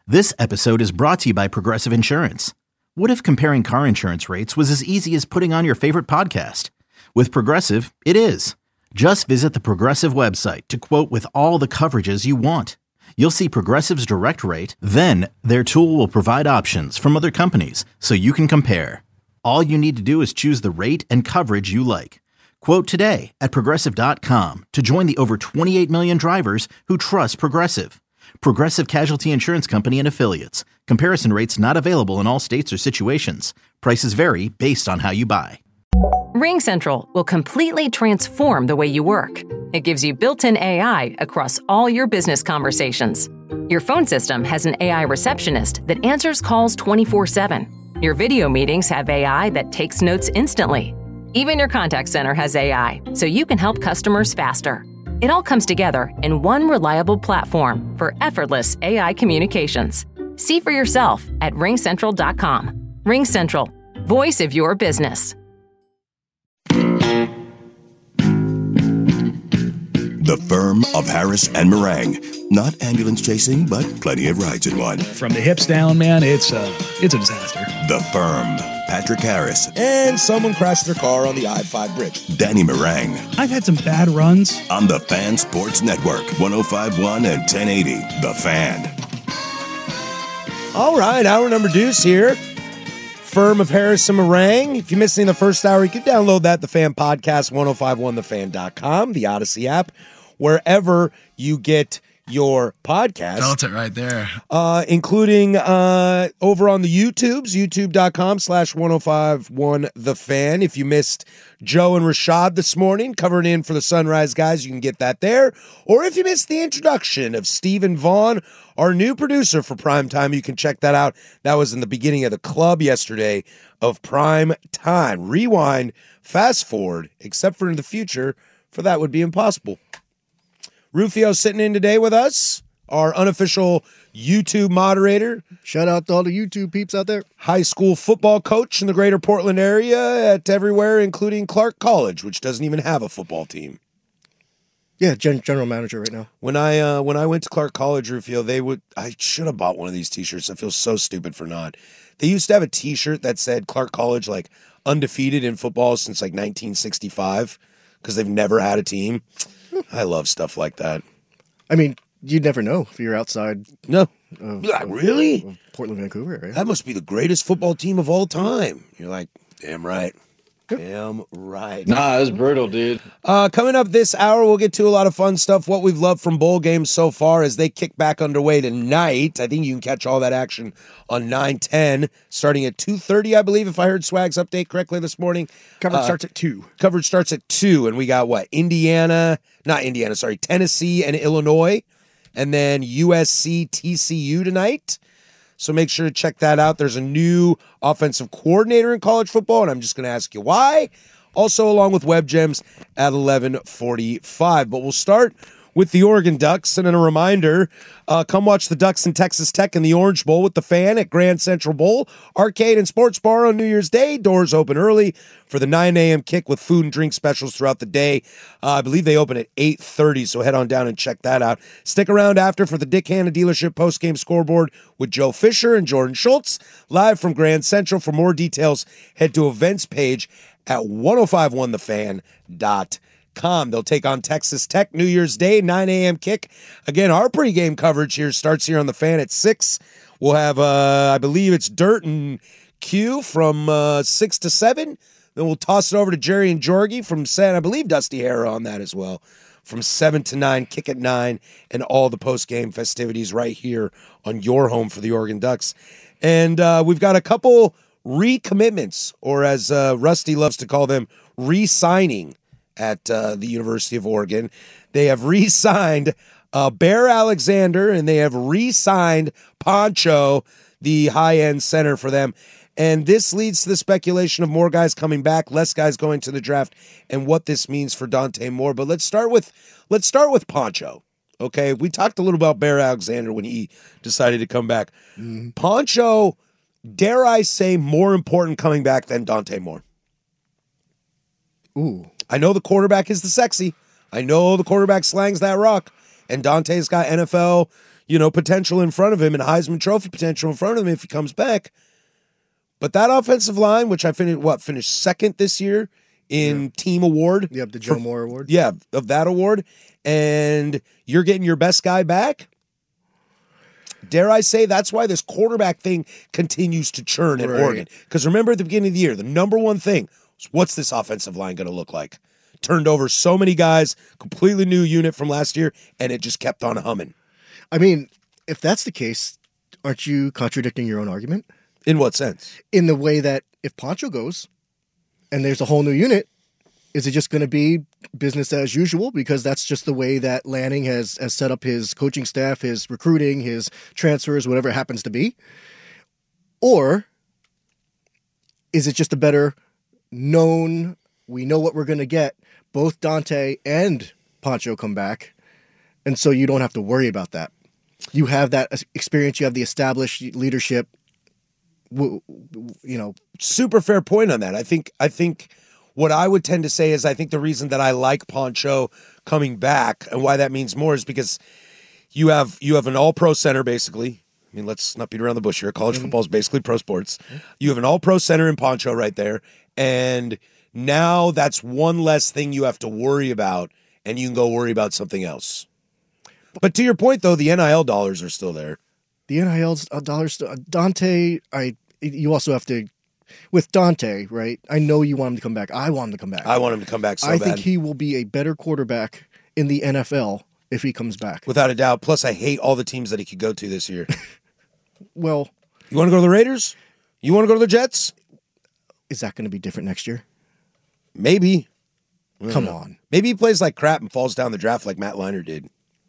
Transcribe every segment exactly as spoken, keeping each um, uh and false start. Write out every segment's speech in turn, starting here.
This episode is brought to you by Progressive Insurance. What if comparing car insurance rates was as easy as putting on your favorite podcast? With Progressive, it is. Just visit the Progressive website to quote with all the coverages you want. You'll see Progressive's direct rate, then their tool will provide options from other companies so you can compare. All you need to do is choose the rate and coverage you like. Quote today at progressive dot com to join the over twenty-eight million drivers who trust Progressive. Progressive Casualty Insurance Company and Affiliates. Comparison rates not available in all states or situations. Prices vary based on how you buy. RingCentral will completely transform the way you work. It gives you built-in A I across all your business conversations. Your phone system has an A I receptionist that answers calls twenty-four seven. Your video meetings have A I that takes notes instantly. Even your contact center has A I, so you can help customers faster. It all comes together in one reliable platform for effortless A I communications. See for yourself at ring central dot com. RingCentral, voice of your business. The firm of Harris and Meringue. Not ambulance chasing, but plenty of rides in one. From the hips down, man, it's a, it's a disaster. The firm. Patrick Harris. And someone crashed their car on the I five bridge. Danny Meringue. I've had some bad runs. On the Fan Sports Network. one oh five point one and ten eighty. The Fan. All right, hour number deuce here. Firm of Harris and Meringue. If you missed any of the first hour, you can download that, the Fan Podcast, ten fifty-one the fan dot com, the Odyssey app, wherever you get your podcast. Felt it right there. Uh, including uh, over on the YouTubes, youtube.com slash 1051 The Fan. If you missed Joe and Rashad this morning, covering in for the Sunrise guys, you can get that there. Or if you missed the introduction of Stephen Vaughn, our new producer for Prime Time, you can check that out. That was in the beginning of the club yesterday of Prime Time. Rewind, fast forward, except for in the future, for that would be impossible. Rufio sitting in today with us, our unofficial YouTube moderator. Shout out to all the YouTube peeps out there. High school football coach in the greater Portland area at everywhere, including Clark College, which doesn't even have a football team. Yeah, gen- general manager right now. When I uh, when I went to Clark College, Rufio, they would. I should have bought one of these T-shirts. I feel so stupid for not. They used to have a T-shirt that said Clark College, like undefeated in football since like nineteen sixty-five, because they've never had a team. I love stuff like that. I mean, you'd never know if you're outside. No. Of, like, of, really? Of Portland, Vancouver area. That must be the greatest football team of all time. You're like, damn right. Damn right. Nah, it's brutal, dude. Uh, coming up this hour, we'll get to a lot of fun stuff. What we've loved from bowl games so far as they kick back underway tonight. I think you can catch all that action on nine ten, starting at two thirty, I believe, if I heard Swag's update correctly this morning. Coverage uh, starts at two. Coverage starts at two, and we got what? Indiana, not Indiana, sorry, Tennessee and Illinois, and then U S C T C U tonight. So make sure to check that out. There's a new offensive coordinator in college football, and I'm just going to ask you why. Also, along with Web Gems at eleven forty-five. But we'll start with the Oregon Ducks. And then a reminder, uh, come watch the Ducks and Texas Tech in the Orange Bowl with the Fan at Grand Central Bowl, Arcade and Sports Bar on New Year's Day. Doors open early for the nine a.m. kick with food and drink specials throughout the day. Uh, I believe they open at eight thirty, so head on down and check that out. Stick around after for the Dick Hanna Dealership postgame scoreboard with Joe Fisher and Jordan Schultz, live from Grand Central. For more details, head to events page at ten fifty-one the fan dot com. They'll take on Texas Tech New Year's Day, nine a.m. kick. Again, our pregame coverage here starts here on the Fan at six. We'll have, uh, I believe it's Dirt and Q from uh, six to seven. Then we'll toss it over to Jerry and Jorgie from seven. I believe Dusty Hara on that as well. From seven to nine, kick at nine, and all the post-game festivities right here on your home for the Oregon Ducks. And uh, we've got a couple recommitments, or as uh, Rusty loves to call them, re-signing at uh, the University of Oregon. They have re-signed uh, Bear Alexander, and they have re-signed Poncho, the high-end center for them. And this leads to the speculation of more guys coming back, less guys going to the draft, and what this means for Dante Moore. But let's start with let's start with Poncho. Okay, we talked a little about Bear Alexander when he decided to come back. Mm-hmm. Poncho, dare I say, more important coming back than Dante Moore. Ooh. I know the quarterback is the sexy. I know the quarterback slangs that rock. And Dante's got N F L, you know, potential in front of him and Heisman Trophy potential in front of him if he comes back. But that offensive line, which I finished, what, finished second this year in yeah. team award. Yep, the Joe for, Moore Award. Yeah, of that award. And you're getting your best guy back. Dare I say that's why this quarterback thing continues to churn in right. Oregon. Because remember at the beginning of the year, the number one thing was what's this offensive line going to look like? Turned over so many guys, completely new unit from last year, and it just kept on humming. I mean, if that's the case, aren't you contradicting your own argument? In what sense? In the way that if Poncho goes and there's a whole new unit, is it just going to be business as usual because that's just the way that Lanning has, has set up his coaching staff, his recruiting, his transfers, whatever it happens to be? Or is it just a better known, we know what we're going to get, both Dante and Poncho come back, and so you don't have to worry about that. You have that experience, you have the established leadership, you know. Super fair point on that. I think I think what I would tend to say is I think the reason that I like Poncho coming back and why that means more is because you have you have an all-pro center basically. I mean, let's not beat around the bush here. College mm-hmm. football is basically pro sports. Mm-hmm. You have an all-pro center in Poncho right there, and now that's one less thing you have to worry about, and you can go worry about something else. But to your point, though, the N I L dollars are still there. The N I L dollars, Dante, I. You also have to, with Dante, right? I know you want him to come back. I want him to come back. I want him to come back so I bad. think he will be a better quarterback in the N F L if he comes back. Without a doubt. Plus, I hate all the teams that he could go to this year. Well, you want to go to the Raiders? You want to go to the Jets? Is that going to be different next year? Maybe. Come on. Maybe he plays like crap and falls down the draft like Matt Leinart did.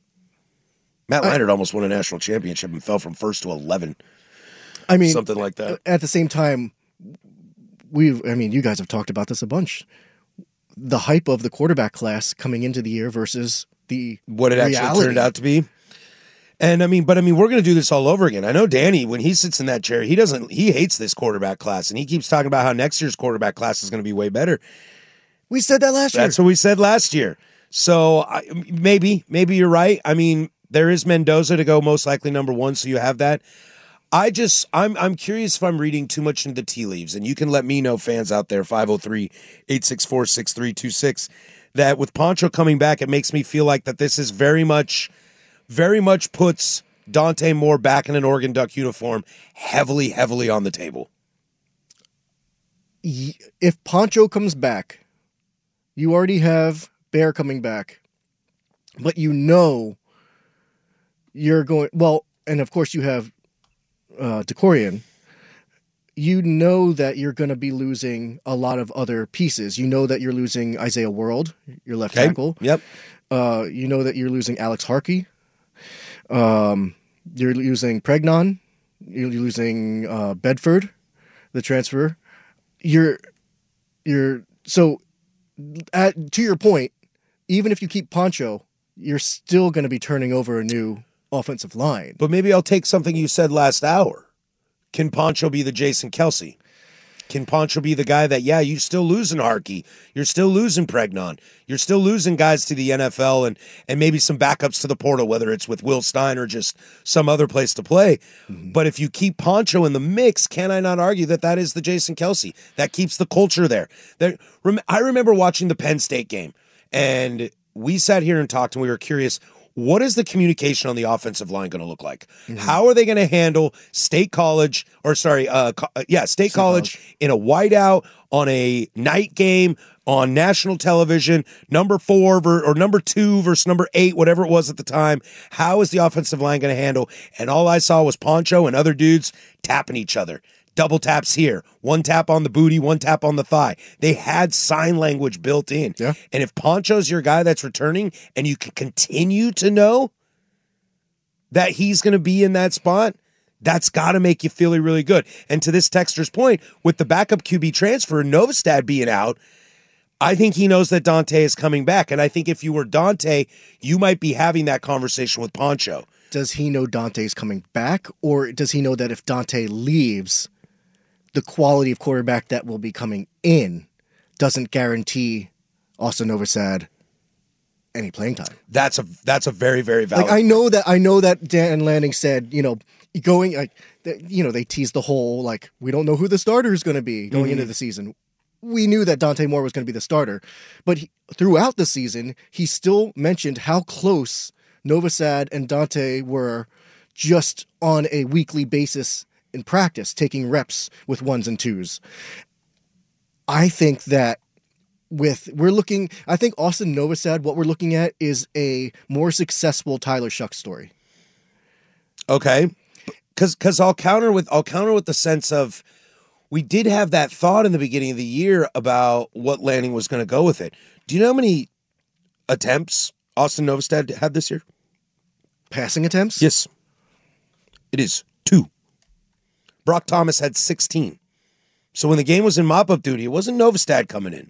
Matt I, Leinart almost won a national championship and fell from first to eleven. I mean, something like that. At the same time, we've, I mean, you guys have talked about this a bunch. The hype of the quarterback class coming into the year versus the what it reality. actually turned out to be. And I mean, but I mean, we're going to do this all over again. I know Danny, when he sits in that chair, he doesn't, he hates this quarterback class, and he keeps talking about how next year's quarterback class is going to be way better. We said that last year. That's what we said last year. So I, maybe, maybe you're right. I mean, there is Mendoza to go most likely number one, so you have that. I just, I'm I'm curious if I'm reading too much into the tea leaves, and you can let me know, fans out there, five oh three, eight six four, six three two six, that with Poncho coming back, it makes me feel like that this is very much, very much puts Dante Moore back in an Oregon Duck uniform heavily, heavily on the table. If Poncho comes back, you already have Bear coming back, but you know you're going, well, and of course you have Uh, DeCorian, you know that you're going to be losing a lot of other pieces. You know that you're losing Isaiah World, your left okay. tackle. Yep. Uh, you know that you're losing Alex Harkey. Um, you're losing Pregnon. You're losing uh, Bedford, the transfer. You're, you're so. At, to your point, even if you keep Poncho, you're still going to be turning over a new offensive line. But maybe I'll take something you said last hour. Can Poncho be the Jason Kelsey? Can Poncho be the guy that, yeah, you're still losing Harkey. You're still losing Pregnon. You're still losing guys to the N F L and and maybe some backups to the portal, whether it's with Will Stein or just some other place to play. Mm-hmm. But if you keep Poncho in the mix, can I not argue that that is the Jason Kelsey? That keeps the culture there. there I remember watching the Penn State game, and we sat here and talked, and we were curious, what is the communication on the offensive line going to look like? Mm-hmm. How are they going to handle State College, or sorry, uh, co- yeah, State, State College, College in a whiteout on a night game on national television, number four ver- or number two versus number eight, whatever it was at the time? How is the offensive line going to handle? And all I saw was Poncho and other dudes tapping each other. Double taps here, one tap on the booty, one tap on the thigh. They had sign language built in. Yeah. And if Poncho's your guy that's returning and you can continue to know that he's going to be in that spot, that's got to make you feel really good. And to this texter's point, with the backup Q B transfer, Novostad being out, I think he knows that Dante is coming back. And I think if you were Dante, you might be having that conversation with Poncho. Does he know Dante's coming back, or does he know that if Dante leaves, the quality of quarterback that will be coming in doesn't guarantee Austin Novosad any playing time. That's a that's a very, very valid. Like I know that I know that Dan Lanning said, you know, going like you know, they teased the whole like we don't know who the starter is going to be going mm-hmm. into the season. We knew that Dante Moore was going to be the starter, but he, throughout the season, he still mentioned how close Novosad and Dante were just on a weekly basis in practice, taking reps with ones and twos. I think that with we're looking, I think Austin Novosad, what we're looking at is a more successful Tyler Shucks story. Okay, because because I'll counter with I'll counter with the sense of we did have that thought in the beginning of the year about what Lanning was going to go with it. Do you know how many attempts Austin Novosad had this year? Passing attempts? Yes, it is two. Brock Thomas had sixteen. So when the game was in mop-up duty, it wasn't Novosad coming in.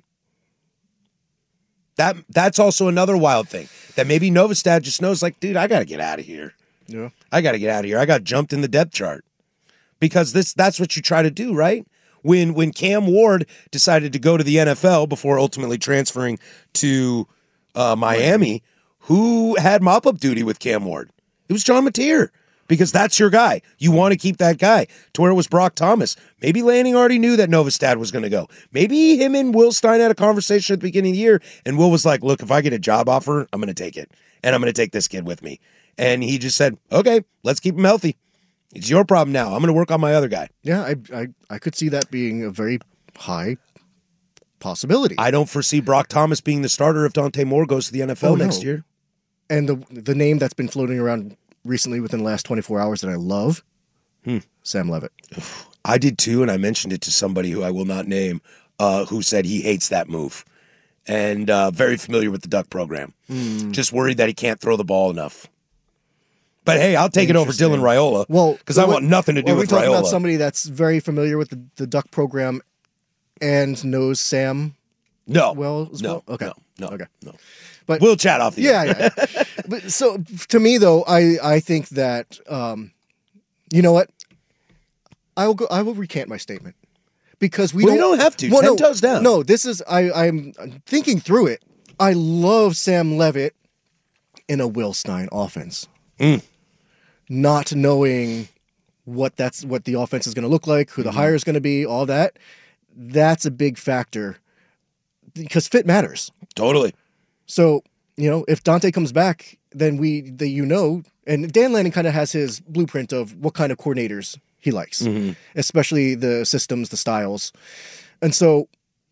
That that's also another wild thing. That maybe Novosad just knows, like, dude, I got to get out of here. Yeah. I got to get out of here. I got jumped in the depth chart. Because this that's what you try to do, right? When when Cam Ward decided to go to the N F L before ultimately transferring to uh, Miami, who had mop-up duty with Cam Ward? It was John Mateer. Because that's your guy. You want to keep that guy. To where it was Brock Thomas. Maybe Lanning already knew that Novosad was going to go. Maybe him and Will Stein had a conversation at the beginning of the year, and Will was like, look, if I get a job offer, I'm going to take it. And I'm going to take this kid with me. And he just said, okay, let's keep him healthy. It's your problem now. I'm going to work on my other guy. Yeah, I, I, I could see that being a very high possibility. I don't foresee Brock Thomas being the starter if Dante Moore goes to the N F L oh, next no. year. And the the name that's been floating around recently within the last twenty-four hours that I love, hmm. Sam Levitt. I did too, and I mentioned it to somebody who I will not name, uh, who said he hates that move. And uh, very familiar with the Duck program. Mm. Just worried that he can't throw the ball enough. But hey, I'll take it over Dylan Raiola. Well, because I want nothing to do well, with we're talking Raiola. About somebody that's very familiar with the, the Duck program and knows Sam. No, well, as no, well? Okay, no, no, okay, no. But we'll chat off the yeah, yeah. yeah. But so to me though, I I think that um, you know what, I will go. I will recant my statement because we well, don't. You don't have to. Well, Ten no, toes down. No, this is I. I'm thinking through it. I love Sam Levitt in a Will Stein offense. Mm. Not knowing what that's what the offense is going to look like, who the mm-hmm. hire is going to be, all that. That's a big factor because fit matters. Totally. So, you know, if Dante comes back, then we, the, you know, and Dan Lanning kind of has his blueprint of what kind of coordinators he likes, mm-hmm. especially the systems, the styles. And so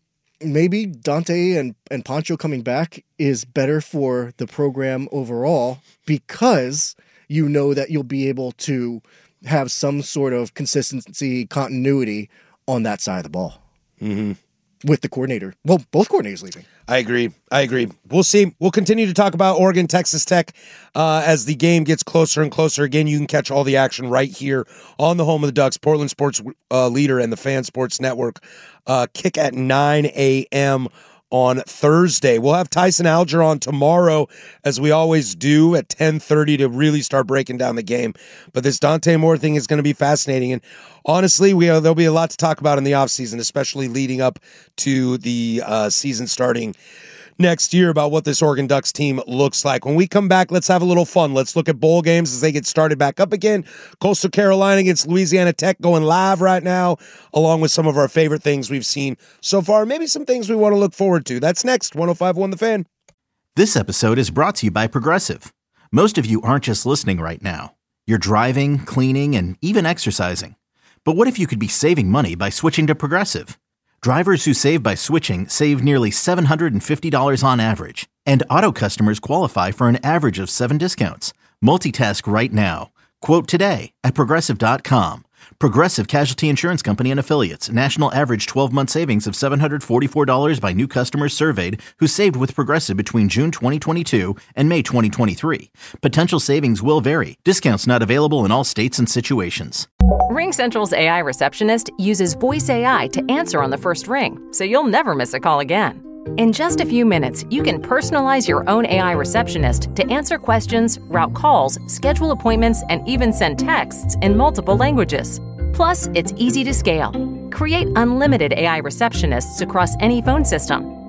maybe Dante and, and Pancho coming back is better for the program overall because you know that you'll be able to have some sort of consistency, continuity on that side of the ball. Mm-hmm. With the coordinator. Well, both coordinators leaving. I agree. I agree. We'll see. We'll continue to talk about Oregon, Texas Tech uh, as the game gets closer and closer. Again, you can catch all the action right here on the home of the Ducks, Portland Sports uh, Leader and the Fan Sports Network. Uh, kick at nine a.m. on Thursday. We'll have Tyson Alger on tomorrow, as we always do, at ten thirty to really start breaking down the game. But this Dante Moore thing is going to be fascinating. And honestly, we uh, there'll be a lot to talk about in the offseason, especially leading up to the uh, season starting next year about what this Oregon Ducks team looks like. When we come back, let's have a little fun. Let's look at bowl games as they get started back up again. Coastal Carolina against Louisiana Tech going live right now, along with some of our favorite things we've seen so far. Maybe some things we want to look forward to. That's next. one oh five point one The Fan. This episode is brought to you by Progressive. Most of you aren't just listening right now. You're driving, cleaning, and even exercising. But what if you could be saving money by switching to Progressive? Drivers who save by switching save nearly seven hundred fifty dollars on average. And auto customers qualify for an average of seven discounts. Multitask right now. Quote today at Progressive dot com. Progressive Casualty Insurance Company and Affiliates. National average twelve-month savings of seven hundred forty-four dollars by new customers surveyed who saved with Progressive between June twenty twenty-two and May twenty twenty-three. Potential savings will vary. Discounts not available in all states and situations. RingCentral's A I receptionist uses voice A I to answer on the first ring, so you'll never miss a call again. In just a few minutes, you can personalize your own A I receptionist to answer questions, route calls, schedule appointments, and even send texts in multiple languages. Plus, it's easy to scale. Create unlimited A I receptionists across any phone system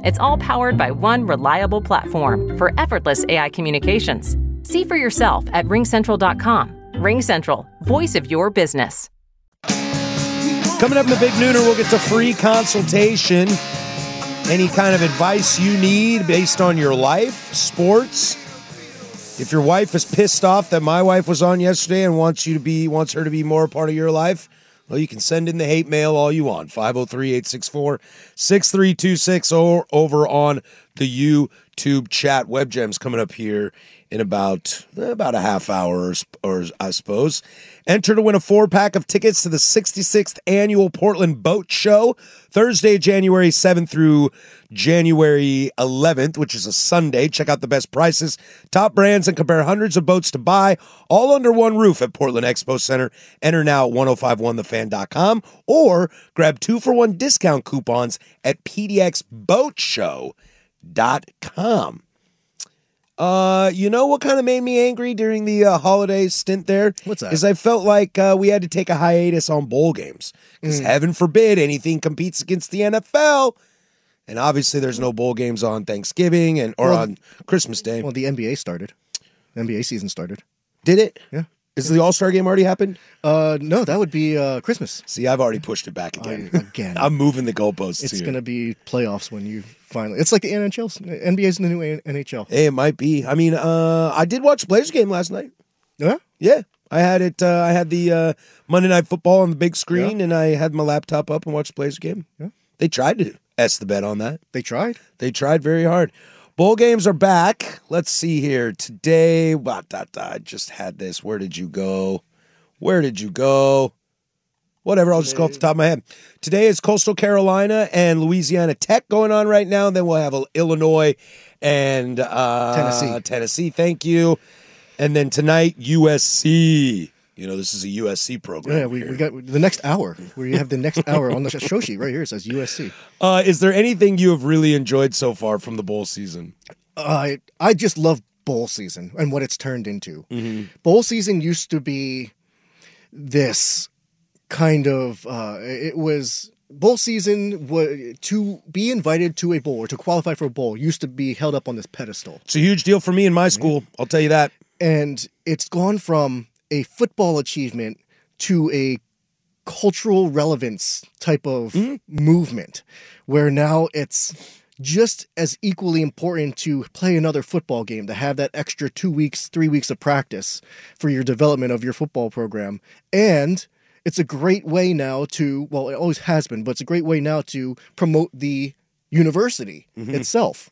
It's all powered by one reliable platform for effortless A I communications. See for yourself at ring central dot com. RingCentral, voice of your business. Coming up in the Big Nooner, we'll get to free consultation. Any kind of advice you need based on your life, sports. If your wife is pissed off that my wife was on yesterday and wants you to be, wants her to be more a part of your life, well, you can send in the hate mail all you want. five oh three, eight six four, six three two six or over on the YouTube chat. Web Gem's coming up here in about about a half hour, or, or I suppose. Enter to win a four-pack of tickets to the sixty-sixth Annual Portland Boat Show, Thursday, January seventh through January eleventh, which is a Sunday. Check out the best prices, top brands, and compare hundreds of boats to buy, all under one roof at Portland Expo Center. Enter now at ten fifty-one the fan dot com or grab two-for-one discount coupons at p d x boat show dot com. Uh, you know what kind of made me angry during the uh, holiday stint there? What's that? Is I felt like uh, we had to take a hiatus on bowl games. Because Mm. heaven forbid anything competes against the N F L. And obviously there's no bowl games on Thanksgiving and or Well, on Christmas Day. Well, the N B A started. N B A season started. Did it? Yeah. Is the All-Star game already happened? Uh, no, that would be uh, Christmas. See, I've already pushed it back again. I- again. I'm moving the goalposts It's here. going to be playoffs when you finally. It's like the N H L. N B A's the new N H L. Hey, it might be. I mean, uh, I did watch the Blazers game last night. Yeah. Yeah, I had it. Uh, I had the uh, Monday Night Football on the big screen, and I had my laptop up and watched the Blazers game. Yeah. They tried to S the bet on that. They tried. They tried very hard. Bowl games are back. Let's see here. Today, bah, da, da, I just had this. Where did you go? Where did you go? Whatever, I'll just go off the top of my head. Today is Coastal Carolina and Louisiana Tech going on right now. Then we'll have Illinois and uh, Tennessee. Tennessee, thank you. And then tonight, U S C. You know, this is a U S C program. Yeah, we, we got the next hour where you have the next hour on the show sheet right here. It says U S C. Uh, is there anything you have really enjoyed so far from the bowl season? I I just love bowl season and what it's turned into. Bowl season used to be this kind of uh, it was bowl season wa- to be invited to a bowl or to qualify for a bowl used to be held up on this pedestal, It's a huge deal for me in my school. I'll tell you that. and it's gone from a football achievement to a cultural relevance type of movement, where now it's just as equally important to play another football game, to have that extra two weeks, three weeks of practice for your development of your football program. And it's a great way now to, well, it always has been, but it's a great way now to promote the university itself.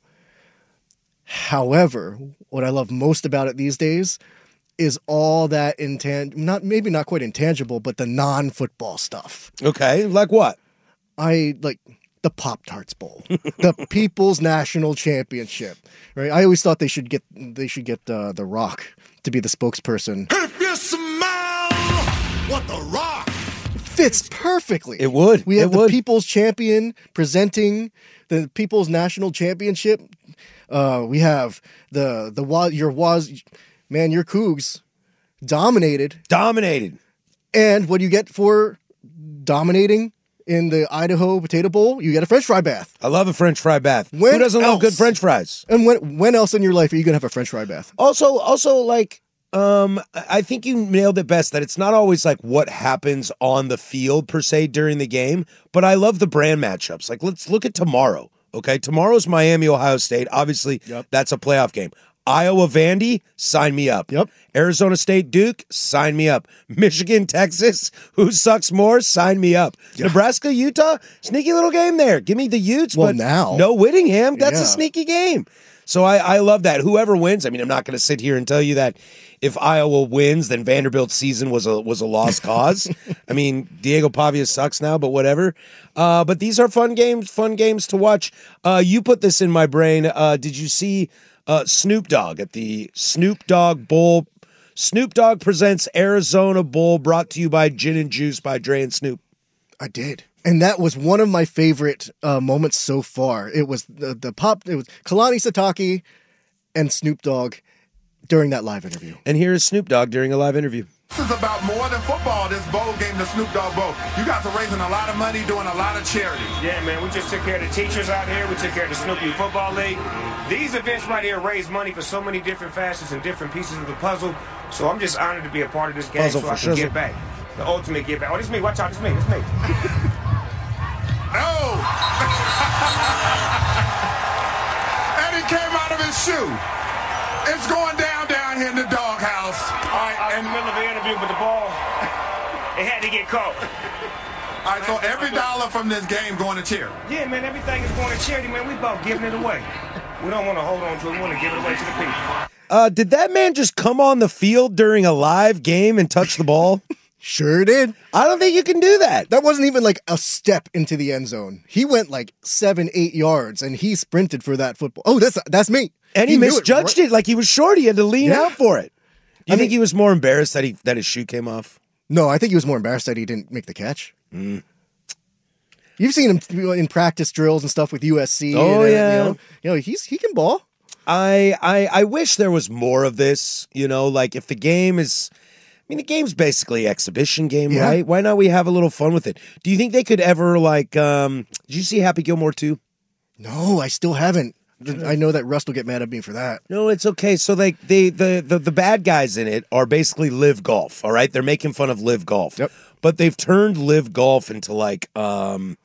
However, what I love most about it these days is all that intan- not maybe not quite intangible, but the non-football stuff. Okay, like what? I like the Pop-Tarts Bowl, the People's National Championship, right? I always thought they should get they should get uh, The Rock to be the spokesperson. If you smell what the Rock. Fits perfectly. It would. We have It the would. People's Champion presenting the People's National Championship. Uh, we have the the Wa- your was man your Cougs dominated. Dominated. And what do you get for dominating in the Idaho Potato Bowl? You get a French fry bath. I love a French fry bath. When Who doesn't love else? good French fries? And when when else in your life are you gonna have a French fry bath? Also, also like, um, I think you nailed it best that it's not always like what happens on the field per se during the game, but I love the brand matchups. Like, let's look at tomorrow. Okay, tomorrow's Miami, Ohio State. Obviously, Yep. that's a playoff game. Iowa, Vandy, sign me up. Yep. Arizona State, Duke, sign me up. Michigan, Texas, who sucks more? Sign me up. Nebraska, Utah, sneaky little game there. Give me the Utes, Well, but now- no Whittingham. That's a Yeah. sneaky game. So I, I love that. Whoever wins, I mean, I'm not going to sit here and tell you that if Iowa wins, then Vanderbilt's season was a was a lost cause. I mean, Diego Pavia sucks now, but whatever. Uh, but these are fun games, fun games to watch. Uh, you put this in my brain. Uh, did you see uh, Snoop Dogg at the Snoop Dogg Bowl? Snoop Dogg presents Arizona Bowl, brought to you by Gin and Juice by Dre and Snoop. I did. And that was one of my favorite uh, moments so far. It was the, the pop, it was Kalani Satake and Snoop Dogg during that live interview. And here is Snoop Dogg during a live interview. This is about more than football, this bowl game, the Snoop Dogg Bowl. You guys are raising a lot of money, doing a lot of charity. Yeah, man, we just took care of the teachers out here. We took care of the Snoopy Football League. These events right here raise money for so many different facets and different pieces of the puzzle. So I'm just honored to be a part of this game Puzzle so for I can shizzle. get back. The ultimate get back. Oh, this is me. Watch out. This is me. This is me. Oh! And he came out of his shoe. It's going down down here in the doghouse. All right, I was in the middle of the interview with the ball. It had to get caught. All right, so every dollar from this game going to charity. Yeah, man, everything is going to charity, man. We both giving it away. We don't want to hold on to it. We want to give it away to the people. Uh, did that man just come on the field during a live game and touch the ball? Sure did. I don't think you can do that. That wasn't even like a step into the end zone. He went like seven, eight yards, and he sprinted for that football. Oh, that's that's me. And he, knew misjudged right- it, like he was short. He had to lean Yeah. out for it. Do you I think mean- he was more embarrassed that he that his shoe came off? No, I think he was more embarrassed that he didn't make the catch. Mm. You've seen him in practice drills and stuff with U S C. Oh, and, uh, yeah. you know, you know he's he can ball. I, I I wish there was more of this. You know, like if the game is, I mean, the game's basically exhibition game, Yeah. right? Why not we have a little fun with it? Do you think they could ever like? um Did you see Happy Gilmore two? No, I still haven't. I know that Rust will get mad at me for that. No, it's okay. So like they the, the the bad guys in it are basically Live Golf. All right, they're making fun of Live Golf. Yep. But they've turned Live Golf into like um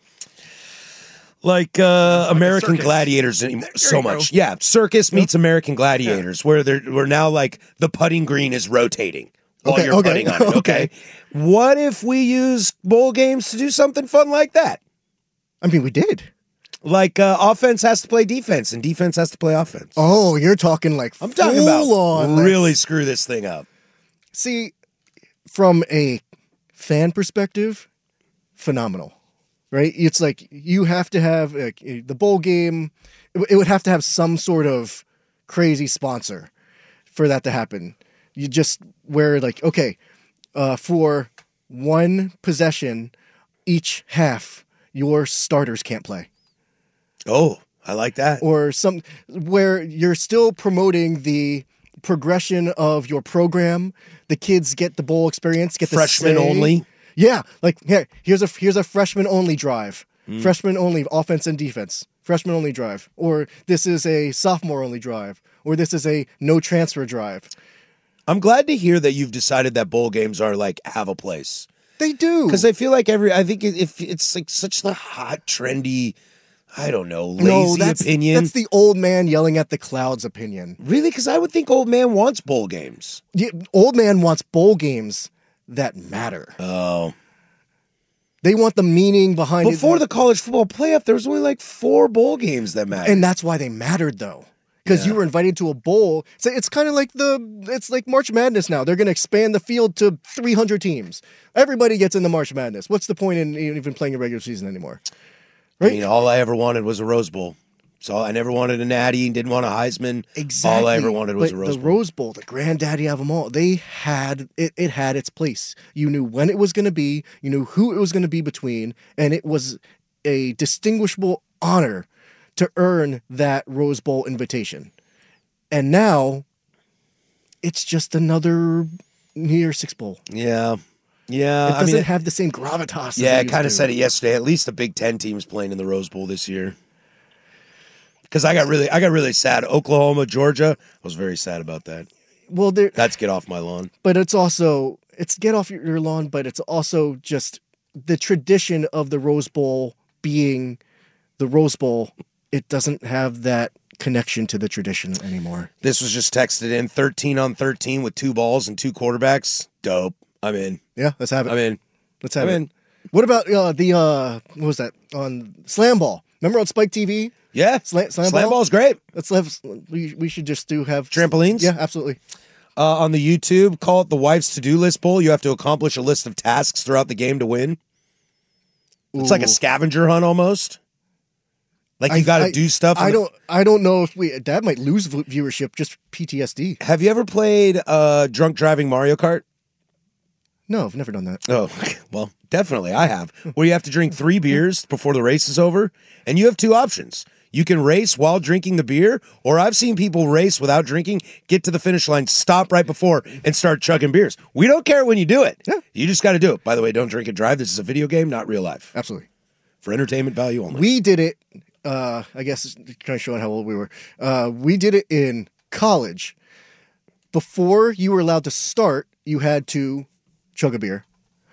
like uh American circus. Gladiators any- so you much. go. Yeah, circus meets American Gladiators, where they're we're now like the putting green is rotating while Okay, you're okay, putting on it. Okay? okay. What if we use bowl games to do something fun like that? I mean, we did. Like uh, offense has to play defense and defense has to play offense. Oh, you're talking like I'm talking about full-on, like- really screw this thing up. See, from a fan perspective, phenomenal, right? It's like you have to have like, the bowl game. It, it would have to have some sort of crazy sponsor for that to happen. You just where like okay, uh, for one possession each half, your starters can't play. Oh, I like that. Or some where you're still promoting the progression of your program. The kids get the bowl experience, get the Freshman say. only? Yeah, like here, here's a here's a freshman only drive, Mm. freshman only offense and defense, freshman only drive, or this is a sophomore only drive, or this is a no transfer drive. I'm glad to hear that you've decided that bowl games are like have a place. They do Because I feel like every, I think it- if it's like such the hot, trendy, I don't know, lazy no, that's, opinion. That's the old man yelling at the clouds opinion. Really? Because I would think old man wants bowl games. Yeah, old man wants bowl games that matter. Oh. They want the meaning behind it. Before the college football playoff, there was only like four bowl games that mattered. And that's why they mattered, though, because you were invited to a bowl. So it's kind of like the it's like March Madness now. They're going to expand the field to three hundred teams. Everybody gets into March Madness. What's the point in even playing a regular season anymore? I mean, all I ever wanted was a Rose Bowl. So I never wanted a Natty and didn't want a Heisman. Exactly. All I ever wanted was But a Rose the Bowl. Rose Bowl, the granddaddy of them all. They had it. It had its place. You knew when it was going to be. You knew who it was going to be between, and it was a distinguishable honor to earn that Rose Bowl invitation. And now, it's just another New Year's Six Bowl. Yeah. Yeah. It I doesn't mean, have the same gravitas. yeah, as I it used kind of to. said it yesterday. At least the Big Ten teams playing in the Rose Bowl this year. Because I got really, I got really sad. Oklahoma, Georgia. I was very sad about that. Well, there, That's get off my lawn. but it's also it's get off your, your lawn, but it's also just the tradition of the Rose Bowl being the Rose Bowl. It doesn't have that connection to the tradition anymore. This was just texted in thirteen on thirteen with two balls and two quarterbacks. Dope. I'm in. Yeah, let's have it. I'm in. Let's have I'm it. in. What about uh, the uh, what was that on Slam Ball? Remember on Spike T V? Yeah. Slam, slam, Slam ball? ball's great. Let's have. We we should just do have Trampolines? Yeah, absolutely. Uh, on the YouTube, call it the Wife's To-Do List Bowl. You have to accomplish a list of tasks throughout the game to win. It's like a Ooh. scavenger hunt almost. Like you I- got to I- do stuff. in I the- don't. I don't know if we that might lose v- viewership. Just P T S D. Have you ever played uh, drunk driving Mario Kart? No, I've never done that. Oh, well, definitely I have. Where you have to drink three beers before the race is over, and you have two options. You can race while drinking the beer, or I've seen people race without drinking, get to the finish line, stop right before, and start chugging beers. We don't care when you do it. Yeah. You just got to do it. By the way, don't drink and drive. This is a video game, not real life. Absolutely. For entertainment value only. We did it, uh, I guess, kind of showing how old we were. Uh, we did it in college. Before you were allowed to start, you had to chug a beer.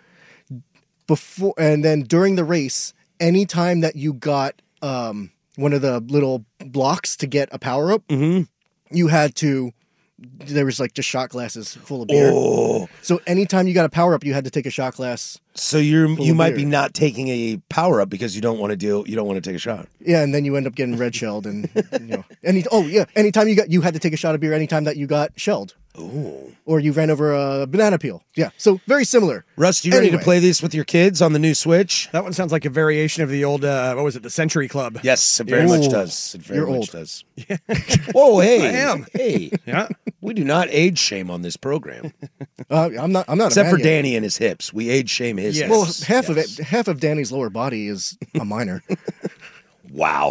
Before, and then during the race, anytime that you got um, one of the little blocks to get a power up, mm-hmm. you had to. There was like just shot glasses full of beer. Oh. So anytime you got a power up, you had to take a shot glass. So you're you might beer. be not taking a power up because you don't want to deal. You don't want to take a shot. Yeah, and then you end up getting red shelled, and you know, any oh yeah, anytime you got you had to take a shot of beer. Anytime that you got shelled. Ooh. Or you ran over a banana peel. Yeah, so very similar. Russ, you ready Anyway. to play this with your kids on the new Switch? That one sounds like a variation of the old, uh, what was it, the Century Club. Yes, it very Ooh. much does. It very You're much old. does. Whoa, hey, I am. hey, Yeah. we do not age shame on this program, Uh, I'm not. I'm not. except a for man yet. Danny and his hips. We age shame his. Yes. Well, hips. half of Yes. it, half of Danny's lower body is a minor. Wow,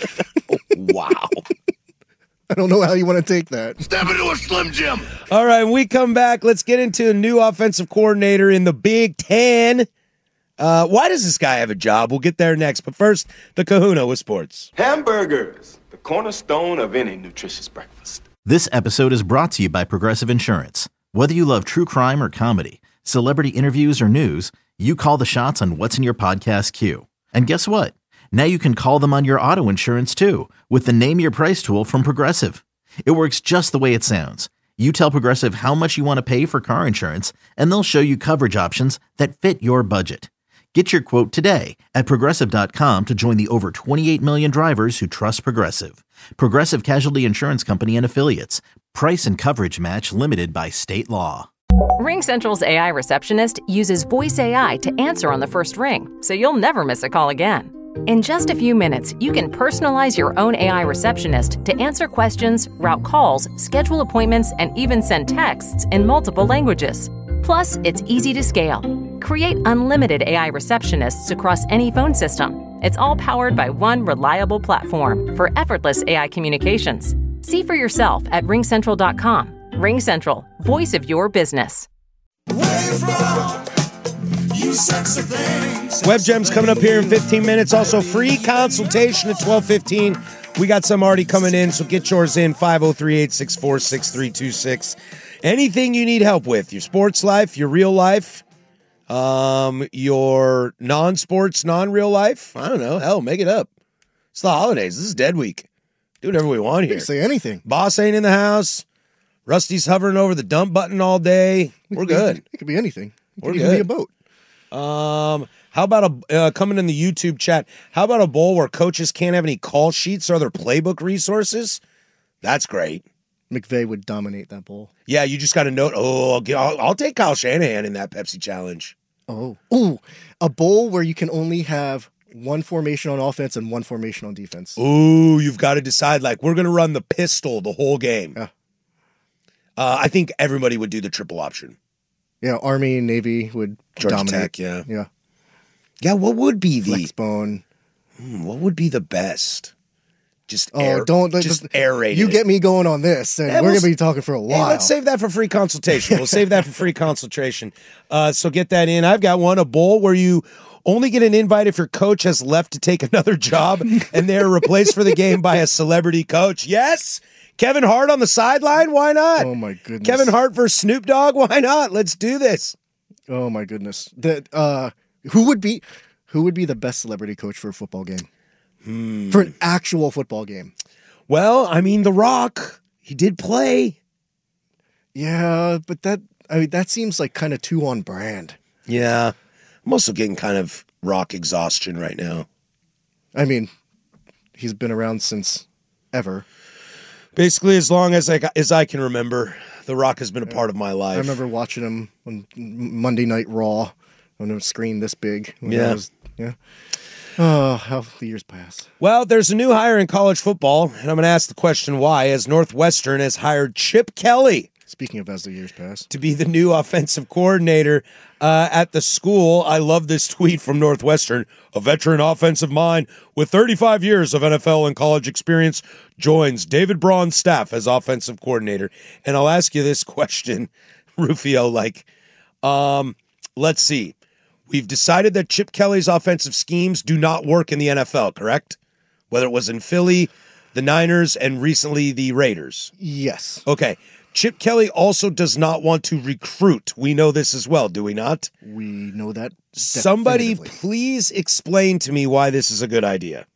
wow. I don't know how you want to take that. Step into a Slim Jim. All right, when we come back, let's get into a new offensive coordinator in the Big Ten. Uh, why does this guy have a job? We'll get there next. But first, the Kahuna with sports. Hamburgers, the cornerstone of any nutritious breakfast. This episode is brought to you by Progressive Insurance. Whether you love true crime or comedy, celebrity interviews or news, you call the shots on what's in your podcast queue. And guess what? Now you can call them on your auto insurance too with the Name Your Price tool from Progressive. It works just the way it sounds. You tell Progressive how much you want to pay for car insurance, and they'll show you coverage options that fit your budget. Get your quote today at Progressive dot com to join the over twenty-eight million drivers who trust Progressive. Progressive Casualty Insurance Company and Affiliates. Price and coverage match limited by state law. RingCentral's A I receptionist uses voice A I to answer on the first ring, so you'll never miss a call again. In just a few minutes, you can personalize your own A I receptionist to answer questions, route calls, schedule appointments, and even send texts in multiple languages. Plus, it's easy to scale. Create unlimited A I receptionists across any phone system. It's all powered by one reliable platform for effortless A I communications. See for yourself at ring central dot com. RingCentral, voice of your business. Web Gems coming up here in fifteen minutes. Also, free consultation at twelve fifteen. We got some already coming in, so get yours in. five oh three, eight six four, six three two six. Anything you need help with, your sports life, your real life, um, your non-sports, non-real life. I don't know. Hell, make it up. It's the holidays. This is Dead Week. Do whatever we want You here. can say anything. Boss ain't in the house. Rusty's hovering over the dump button all day. We're It could be- good. It could be anything. It We're could even be a good. boat. Um, how about a uh, coming in the YouTube chat? How about a bowl where coaches can't have any call sheets or other playbook resources? That's great. McVay would dominate that bowl. Yeah, you just got to note. Oh, I'll, get- I'll, I'll take Kyle Shanahan in that Pepsi challenge. Oh, ooh, a bowl where you can only have one formation on offense and one formation on defense. Ooh, you've got to decide. Like we're gonna run the pistol the whole game. Yeah. Uh, I think everybody would do the triple option. Yeah, Army and Navy would Georgia dominate. Tech, yeah. Yeah, Yeah, what would be the Flexbone. hmm, what would be the best? Just Oh, air, don't just just- aerate. You it. get me going on this, and Yeah, we're we'll gonna be talking for a Hey, while. let's save that for free consultation. We'll save that for free consultation. Uh, so get that in. I've got one, a bowl where you only get an invite if your coach has left to take another job and they're replaced for the game by a celebrity coach. Yes. Kevin Hart on the sideline. Why not? Oh my goodness. Kevin Hart versus Snoop Dogg. Why not? Let's do this. Oh my goodness. That uh, who would be who would be the best celebrity coach for a football game? Hmm. For an actual football game. Well, I mean, The Rock, he did play. Yeah, but that I mean that seems like kind of too on brand. Yeah. I'm also getting kind of Rock exhaustion right now. I mean, he's been around since ever. Basically, as long as I, as I can remember, The Rock has been a part of my life. I remember watching him on Monday Night Raw on a screen this big. when I Yeah. was- yeah. Oh, how the years pass. Well, there's a new hire in college football, and I'm going to ask the question why, as Northwestern has hired Chip Kelly Speaking of as the years pass. To be the new offensive coordinator uh, at the school. I love this tweet from Northwestern. A veteran offensive mind with thirty-five years of N F L and college experience joins David Braun's staff as offensive coordinator. And I'll ask you this question, Rufio, like, um, let's see. We've decided that Chip Kelly's offensive schemes do not work in the N F L, correct? Whether it was in Philly, the Niners, and recently the Raiders. Yes. Okay. Chip Kelly also does not want to recruit. We know this as well, do we not? We know that. Somebody definitively. please explain to me why this is a good idea.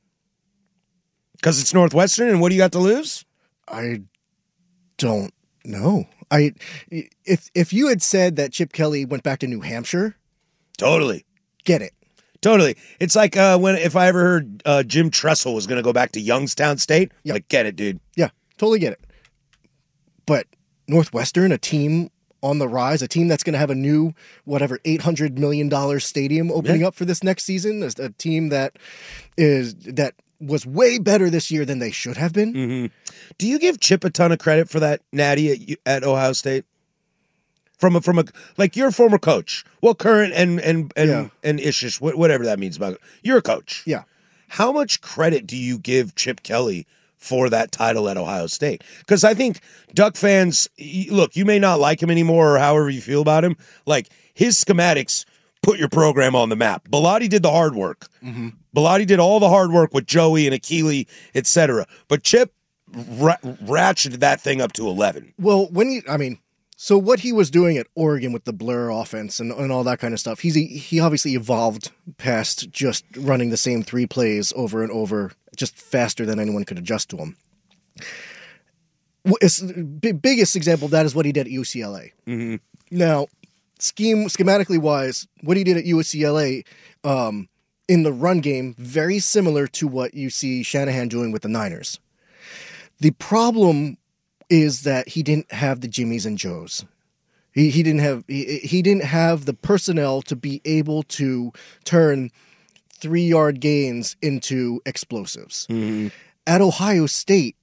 Because it's Northwestern, and what do you got to lose? I don't know. I if if you had said that Chip Kelly went back to New Hampshire, Totally. get it. Totally. It's like uh, when if I ever heard uh, Jim Tressel was going to go back to Youngstown State, Yep. like, get it, dude. Yeah, totally get it. But Northwestern, a team on the rise, a team that's going to have a new, whatever, eight hundred million dollars stadium opening Yeah. up for this next season, a, a team that is that was way better this year than they should have been. Mm-hmm. Do you give Chip a ton of credit for that natty at, at Ohio State? From a, from a like you're a former coach, well, current and and and Yeah. and ishish, wh- whatever that means about it. You're a coach. Yeah. How much credit do you give Chip Kelly for that title at Ohio State? Because I think Duck fans, y- look, you may not like him anymore or however you feel about him. Like, his schematics put your program on the map. Bellotti did the hard work. Mm-hmm. Bellotti did all the hard work with Joey and Akili, et cetera. But Chip ra- ratcheted that thing up to eleven. Well, when you, I mean, so what he was doing at Oregon with the blur offense and, and all that kind of stuff, he's he obviously evolved past just running the same three plays over and over, just faster than anyone could adjust to him. Wh- it's- big, biggest example of that is what he did at U C L A. Mm-hmm. Now, scheme schematically wise, what he did at U C L A um, in the run game, very similar to what you see Shanahan doing with the Niners. The problem is that he didn't have the Jimmies and Joes. He he didn't have he, he didn't have the personnel to be able to turn three yard gains into explosives. Mm-hmm. At Ohio State,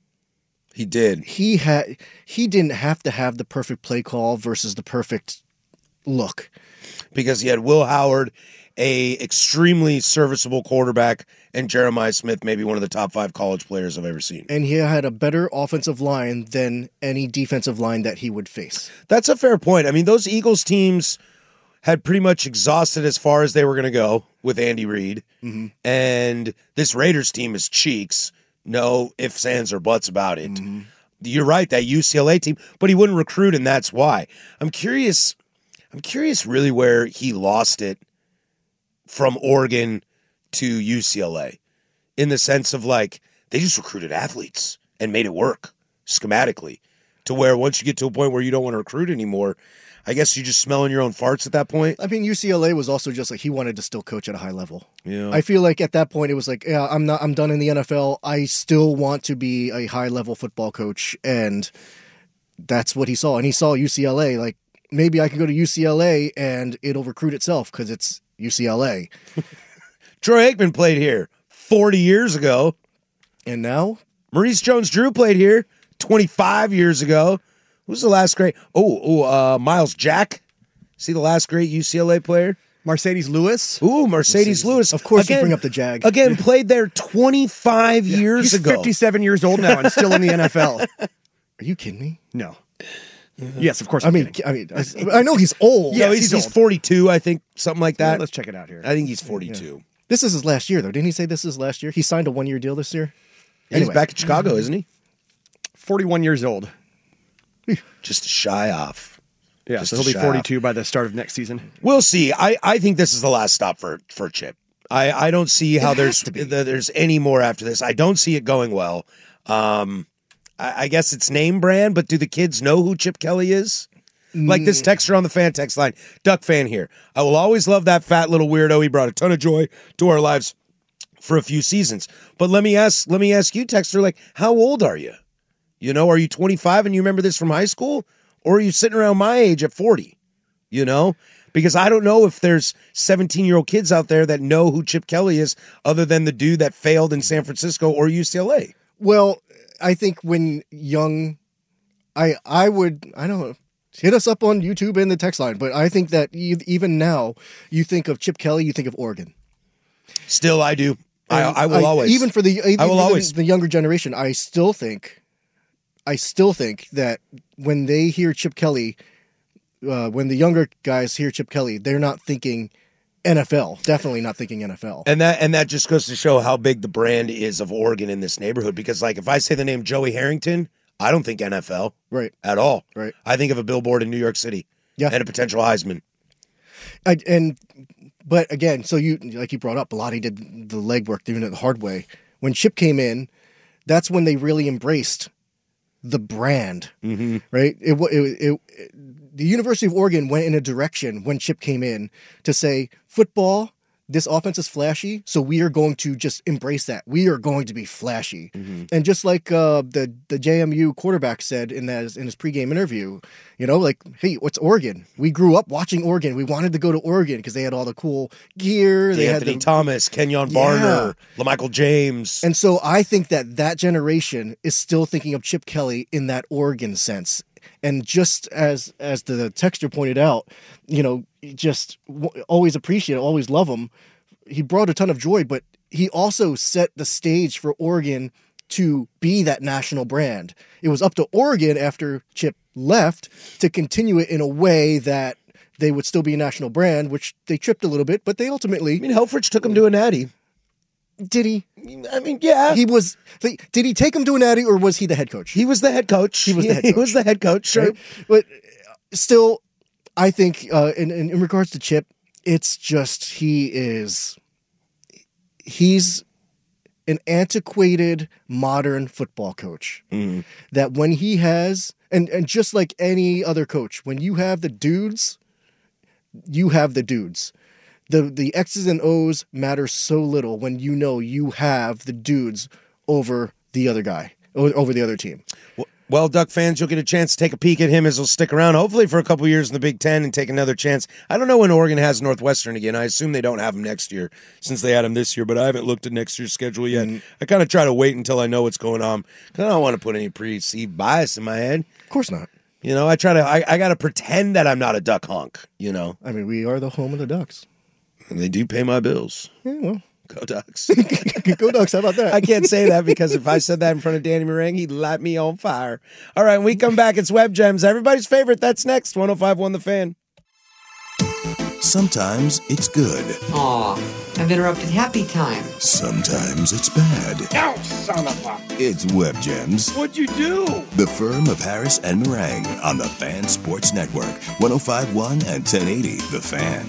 He did. he had he didn't have to have the perfect play call versus the perfect look. Because he had Will Howard, a extremely serviceable quarterback, and Jeremiah Smith, maybe one of the top five college players I've ever seen. And he had a better offensive line than any defensive line that he would face. That's a fair point. I mean, those Eagles teams had pretty much exhausted as far as they were going to go with Andy Reid. Mm-hmm. And this Raiders team is cheeks. No ifs, ands, or buts about it. Mm-hmm. You're right, that U C L A team, but he wouldn't recruit, and that's why. I'm curious, I'm curious really where he lost it from Oregon to U C L A, in the sense of, like, they just recruited athletes and made it work schematically, to where once you get to a point where you don't want to recruit anymore, I guess you're just smelling your own farts at that point. I mean, U C L A was also just like he wanted to still coach at a high level. Yeah. I feel like at that point it was like, yeah, I'm not, I'm done in the N F L. I still want to be a high level football coach, and that's what he saw. And he saw U C L A like, maybe I can go to U C L A and it'll recruit itself because it's U C L A. Troy Aikman played here forty years ago. And now? Maurice Jones-Drew played here twenty-five years ago. Who's the last great? Oh, oh uh, Miles Jack. See the last great U C L A player? Mercedes Lewis. Ooh, Mercedes Lewis. Of course, again, you bring up the Jag. Again, played there twenty-five years He's ago. fifty-seven years old now and still in the N F L. Are you kidding me? No. Yes, of course. I I'm mean, kidding. I mean, I, I know he's old. No, Yes, he's, he's he's old. forty-two, I think, something like Well, that. let's check it out here. I think he's forty-two. This is his last year, though. Didn't he say this is his last year? He signed a one year deal this year. He's Anyway. back in Chicago, isn't he? forty-one years old. Just shy off. Yeah, Just so he'll be shy off. forty-two by the start of next season. We'll see. I, I think this is the last stop for, for Chip. I, I don't see how It there's has to be. th- there's any more after this. I don't see it going well. Um, I, I guess it's name brand, but do the kids know who Chip Kelly is? Like this texter on the fan text line, Duck fan here. I will always love that fat little weirdo. He brought a ton of joy to our lives for a few seasons. But let me ask, let me ask you, texter, like, how old are you? You know, are you twenty-five and you remember this from high school? Or are you sitting around my age at forty? You know? Because I don't know if there's seventeen-year-old kids out there that know who Chip Kelly is other than the dude that failed in San Francisco or U C L A. Well, I think when young I I would I don't know. Hit us up on YouTube and the text line, but I think that e- even now, you think of Chip Kelly, you think of Oregon. Still, I do. I, And I will always. even for the even I will for the- always. the younger generation. I still think, I still think that when they hear Chip Kelly, uh, when the younger guys hear Chip Kelly, they're not thinking N F L. Definitely not thinking N F L. And that and that just goes to show how big the brand is of Oregon in this neighborhood. Because like if I say the name Joey Harrington, I don't think N F L Right. at all. Right. I think of a billboard in New York City. Yeah. And a potential Heisman. I, and but again, so you like you brought up, Bellotti did the legwork, doing it the hard way. When Chip came in, that's when they really embraced the brand, mm-hmm. right? It, it, it, it the University of Oregon went in a direction when Chip came in to say football. This offense is flashy, so we are going to just embrace that. We are going to be flashy, mm-hmm. and just like uh, the the J M U quarterback said in that in his pregame interview, you know, like, hey, what's Oregon? We grew up watching Oregon. We wanted to go to Oregon because they had all the cool gear. They Anthony had the, Thomas, Kenyon Barner, LaMichael James, and so I think that that generation is still thinking of Chip Kelly in that Oregon sense. And just as as the texter pointed out, you know, just w- always appreciate it, always love him. He brought a ton of joy, but he also set the stage for Oregon to be that national brand. It was up to Oregon after Chip left to continue it in a way that they would still be a national brand, which they tripped a little bit, but they ultimately... I mean, Helfrich took him to a natty. Did he? I mean, yeah. He was. Did he take him to a natty, or was he the head coach? He was the head coach. He was the head coach. He was the head coach, sure. Right? But still, I think uh, in, in in regards to Chip, it's just he is. He's an antiquated modern football coach. Mm. That when he has, and and just like any other coach, when you have the dudes, you have the dudes. The the X's and O's matter so little when you know you have the dudes over the other guy, over the other team. Well, Duck fans, you'll get a chance to take a peek at him as he'll stick around, hopefully for a couple years in the Big Ten and take another chance. I don't know when Oregon has Northwestern again. I assume they don't have him next year since they had him this year, but I haven't looked at next year's schedule yet. Mm. I kind of try to wait until I know what's going on because I don't want to put any perceived bias in my head. Of course not. You know, I try to, I, I got to pretend that I'm not a Duck honk, you know. I mean, we are the home of the Ducks. And they do pay my bills. Yeah, well. Go Ducks. Go Ducks. How about that? I can't say that because if I said that in front of Danny Meringue, he'd light me on fire. All right, when we come back, it's Web Gems. Everybody's favorite. That's next. one oh five point one The Fan. Sometimes it's good. Aw, I've interrupted happy time. Sometimes it's bad. Ouch, son of a... It's Web Gems. What'd you do? The firm of Harris and Meringue on the Fan Sports Network. one oh five point one and ten eighty The Fan.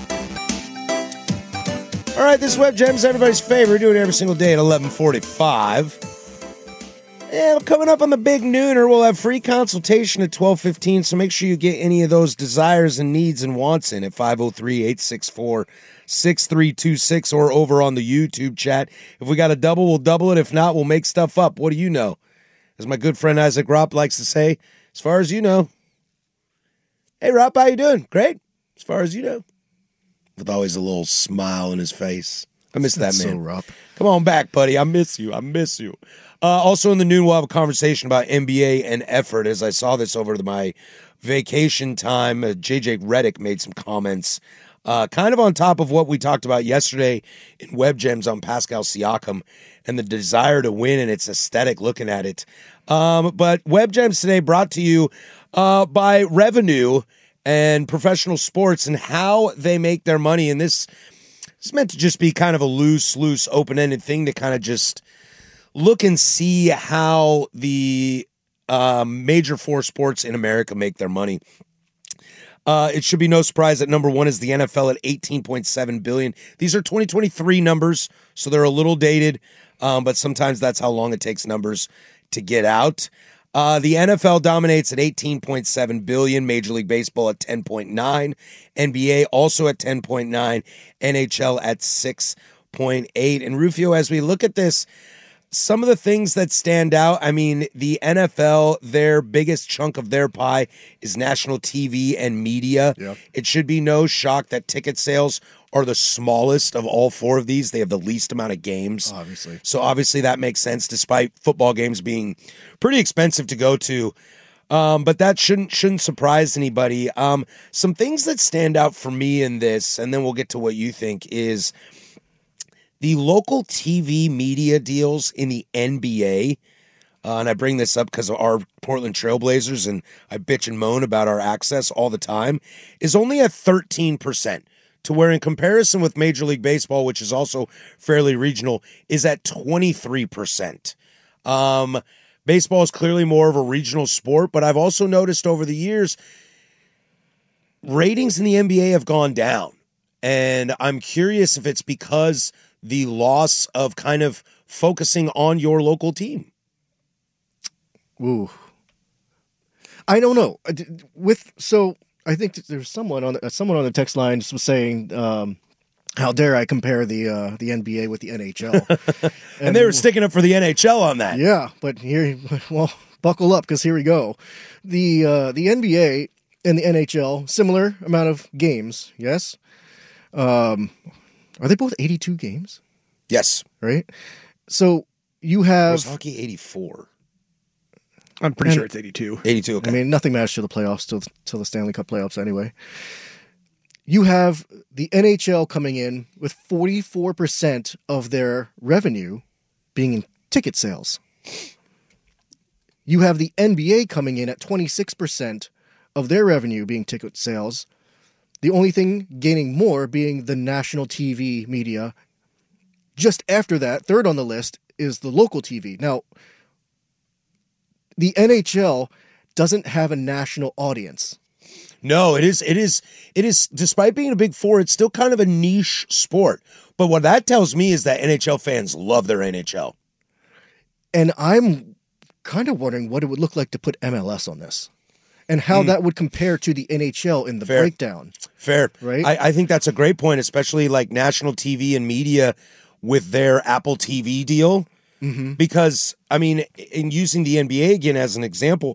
All right, this Web Gems, everybody's favorite. We do it every single day at eleven forty-five. And coming up on the big nooner, we'll have free consultation at twelve fifteen, so make sure you get any of those desires and needs and wants in at five oh three, eight six four, six three two six or over on the YouTube chat. If we got a double, we'll double it. If not, we'll make stuff up. What do you know? As my good friend Isaac Ropp likes to say, as far as you know. Hey, Ropp, how you doing? Great. As far as you know. With always a little smile on his face. I miss that man. So rough. Come on back, buddy. I miss you. I miss you. Uh, also in the noon, we'll have a conversation about N B A and effort. As I saw this over my vacation time, uh, J J Redick made some comments uh, kind of on top of what we talked about yesterday in Web Gems on Pascal Siakam and the desire to win and its aesthetic looking at it. Um, but Web Gems today brought to you uh, by Revenue and professional sports and how they make their money. And this is meant to just be kind of a loose, loose, open-ended thing to kind of just look and see how the um, major four sports in America make their money. Uh, it should be no surprise that number one is the N F L at eighteen point seven billion dollars. These are twenty twenty-three numbers, so they're a little dated, um, but sometimes that's how long it takes numbers to get out. Uh, the N F L dominates at eighteen point seven billion dollars, Major League Baseball at ten point nine, N B A also at ten point nine, N H L at six point eight. And Rufio, as we look at this, some of the things that stand out, I mean, the N F L, their biggest chunk of their pie is national T V and media. Yep. It should be no shock that ticket sales are the smallest of all four of these. They have the least amount of games. Obviously. So obviously that makes sense, despite football games being pretty expensive to go to. Um, but that shouldn't shouldn't surprise anybody. Um, some things that stand out for me in this, and then we'll get to what you think, is the local T V media deals in the N B A. Uh, and I bring this up because of our Portland Trailblazers, and I bitch and moan about our access all the time, is only at thirteen percent. To where in comparison with Major League Baseball, which is also fairly regional, is at twenty-three percent. Um, baseball is clearly more of a regional sport, but I've also noticed over the years, ratings in the N B A have gone down. And I'm curious if it's because the loss of kind of focusing on your local team. Ooh. I don't know. With so I think there's someone on the, someone on the text line was saying, um, "How dare I compare the uh, the N B A with the N H L?" and, and they were sticking up for the N H L on that. Yeah, but here, well, buckle up because here we go. The uh, the N B A and the N H L, similar amount of games. Yes. Um, are they both eighty-two games? Yes. Right. So you have was hockey eighty-four. I'm pretty and, sure it's eighty-two. eighty-two, okay. I mean, nothing matters to the playoffs till, till the Stanley Cup playoffs anyway. You have the N H L coming in with forty-four percent of their revenue being in ticket sales. You have the N B A coming in at twenty-six percent of their revenue being ticket sales. The only thing gaining more being the national T V media. Just after that, third on the list, is the local T V. Now, the N H L doesn't have a national audience. No, it is, it is, it is, despite being a big four, it's still kind of a niche sport. But what that tells me is that N H L fans love their N H L. And I'm kind of wondering what it would look like to put M L S on this and how mm. that would compare to the N H L in the Fair. breakdown. Fair. Right? I, I think that's a great point, especially like national T V and media with their Apple T V deal. Mm-hmm. Because, I mean, in using the N B A again as an example,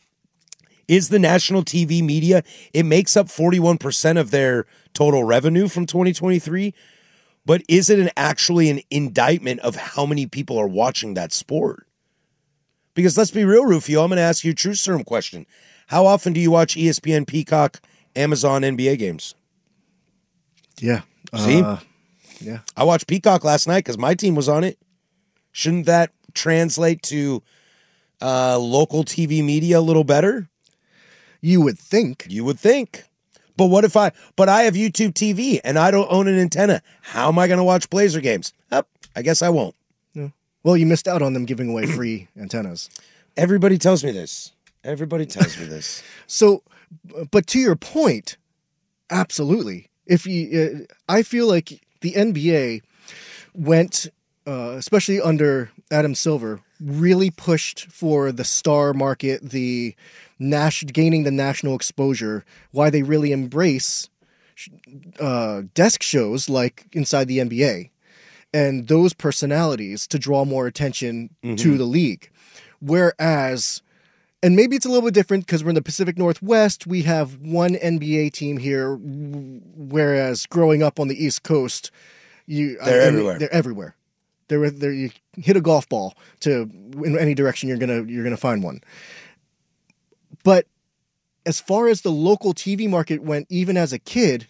is the national T V media, it makes up forty-one percent of their total revenue from twenty twenty-three, but is it an actually an indictment of how many people are watching that sport? Because let's be real, Rufio, I'm going to ask you a true serum question. How often do you watch E S P N, Peacock, Amazon, N B A games? Yeah. See? Uh, yeah. I watched Peacock last night because my team was on it. Shouldn't that translate to uh, local T V media a little better? You would think. You would think. But what if I, but I have YouTube T V and I don't own an antenna. How am I going to watch Blazer games? Oh, I guess I won't. Yeah. Well, you missed out on them giving away free antennas. Everybody tells me this. Everybody tells me this. So, but to your point, absolutely. If you, uh, I feel like the N B A went, uh, especially under Adam Silver, really pushed for the star market, the Nash, gaining the national exposure, why they really embrace uh, desk shows like Inside the N B A and those personalities to draw more attention mm-hmm. to the league. Whereas, and maybe it's a little bit different because we're in the Pacific Northwest, we have one N B A team here, whereas growing up on the East Coast, you they're I, everywhere. They're everywhere. They're, they're, you hit a golf ball to in any direction, you're gonna you're gonna find one. But as far as the local T V market went, even as a kid,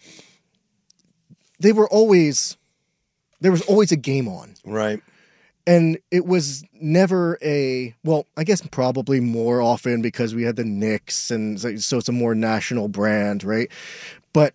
they were always there was always a game on, right? And it was never a well, I guess probably more often because we had the Knicks, and so it's a more national brand, right? But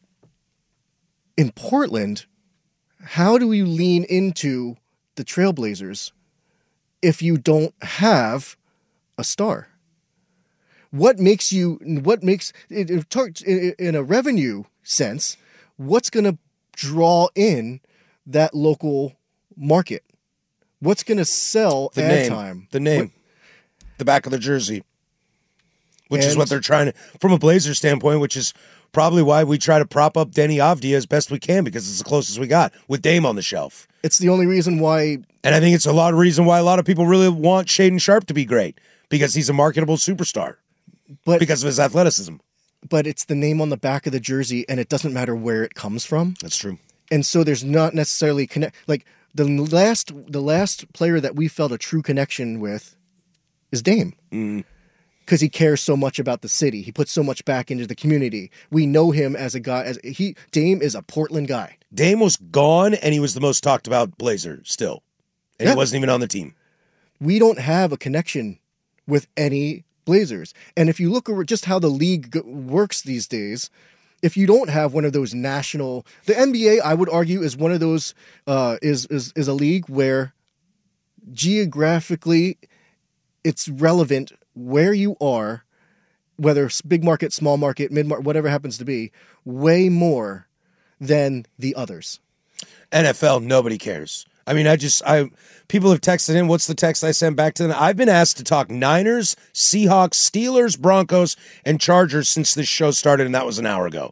in Portland, how do you lean into the Trailblazers if you don't have a star? What makes you, what makes, in a revenue sense, what's going to draw in that local market? What's going to sell the ad name, time? The name, what? The back of the jersey, which and, is what they're trying to, from a Blazer standpoint, which is probably why we try to prop up Denny Avdia as best we can because it's the closest we got with Dame on the shelf. It's the only reason why. And I think it's a lot of reason why a lot of people really want Shaedon Sharpe to be great because he's a marketable superstar. But because of his athleticism. But it's the name on the back of the jersey, and it doesn't matter where it comes from. That's true. And so there's not necessarily connect. Like the last, the last player that we felt a true connection with is Dame, because because he cares so much about the city. He puts so much back into the community. We know him as a guy. As he Dame is a Portland guy. Dame was gone, and he was the most talked about Blazer still, and Yeah. he wasn't even on the team. We don't have a connection with any Blazers. And if you look over just how the league go- works these days, if you don't have one of those national, the N B A, I would argue, is one of those uh, is is is a league where geographically it's relevant where you are, whether it's big market, small market, mid market, whatever it happens to be, way more than the others. N F L, nobody cares. I mean, I just, I people have texted in. What's the text I sent back to them? I've been asked to talk Niners, Seahawks, Steelers, Broncos, and Chargers since this show started, and that was an hour ago.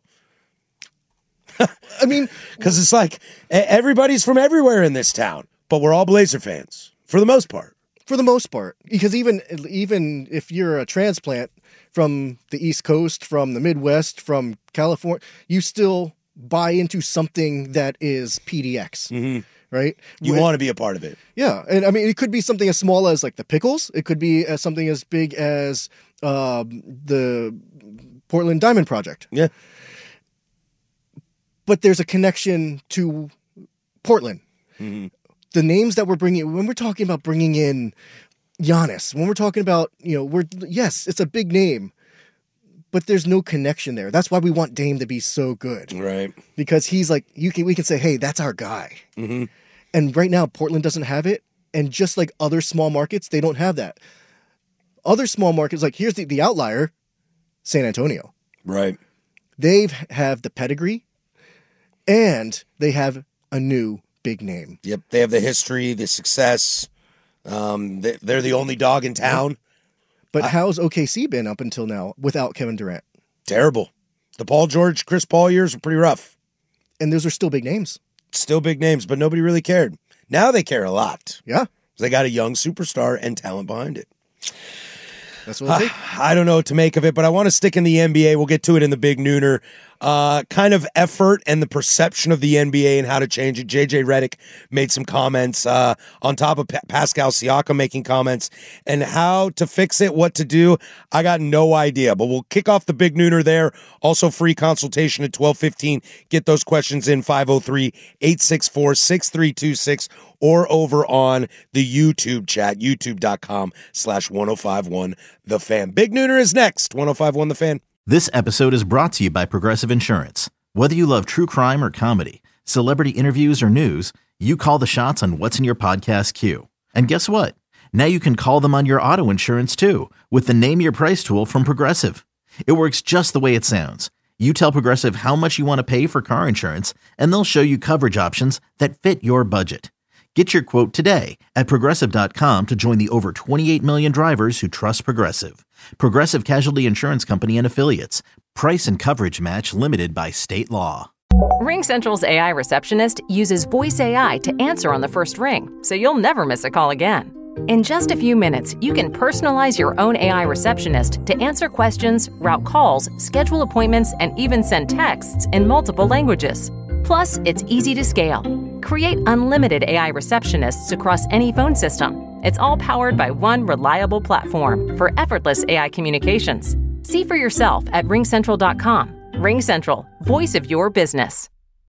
I mean, because it's like everybody's from everywhere in this town, but we're all Blazer fans for the most part. For the most part, because even even if you're a transplant from the East Coast, from the Midwest, from California, you still buy into something that is P D X, mm-hmm. right? You When, want to be a part of it. Yeah, and I mean, it could be something as small as like the Pickles. It could be as something as big as um, the Portland Diamond Project. Yeah. But there's a connection to Portland. Mm-hmm. The names that we're bringing, when we're talking about bringing in Giannis, when we're talking about, you know, we're, yes, it's a big name, but there's no connection there. That's why we want Dame to be so good. Right. Because he's like, you can, we can say, hey, that's our guy. Mm-hmm. And right now, Portland doesn't have it. And just like other small markets, they don't have that. Other small markets, like here's the, the outlier, San Antonio. Right. They have the pedigree and they have a new big name. Yep. They have the history, the success. Um, they, they're the only dog in town. But I, how's O K C been up until now without Kevin Durant? Terrible. The Paul George, Chris Paul years were pretty rough. And those are still big names. Still big names, but nobody really cared. Now they care a lot. Yeah. They got a young superstar and talent behind it. That's what I think. I don't know what to make of it, but I want to stick in the N B A. We'll get to it in the Big Nooner. Uh, kind of effort and the perception of the N B A and how to change it. J J Redick made some comments uh, on top of pa- Pascal Siakam making comments and how to fix it, what to do. I got no idea, but we'll kick off the Big Nooner there. Also free consultation at twelve fifteen. Get those questions in five oh three, eight six four, six three two six or over on the YouTube chat, youtube.com slash 1051 The Fan. Big Nooner is next. ten fifty-one The Fan. This episode is brought to you by Progressive Insurance. Whether you love true crime or comedy, celebrity interviews or news, you call the shots on what's in your podcast queue. And guess what? Now you can call them on your auto insurance too with the Name Your Price tool from Progressive. It works just the way it sounds. You tell Progressive how much you want to pay for car insurance, and they'll show you coverage options that fit your budget. Get your quote today at Progressive dot com to join the over twenty-eight million drivers who trust Progressive. Progressive Casualty Insurance Company and Affiliates. Price and coverage match limited by state law. RingCentral's A I receptionist uses voice A I to answer on the first ring, so you'll never miss a call again. In just a few minutes, you can personalize your own A I receptionist to answer questions, route calls, schedule appointments, and even send texts in multiple languages. Plus, it's easy to scale. Create unlimited A I receptionists across any phone system. It's all powered by one reliable platform for effortless A I communications. See for yourself at ring central dot com. RingCentral, voice of your business.